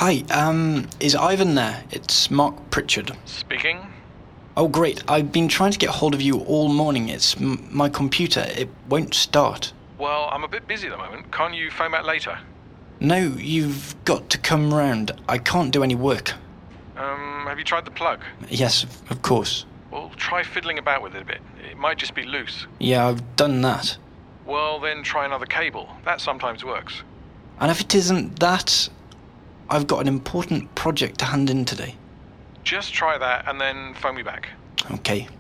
Hi, is Ivan there? It's Mark Pritchard. Speaking. Oh, great. I've been trying to get hold of you all morning. It's my computer. It won't start. Well, I'm a bit busy at the moment. Can't you phone back later? No, you've got to come round. I can't do any work. Have you tried the plug? Yes, of course. Well, try fiddling about with it a bit. It might just be loose. Yeah, I've done that. Well, then try another cable. That sometimes works. And if it isn't that, I've got an important project to hand in today. Just try that and then phone me back. Okay.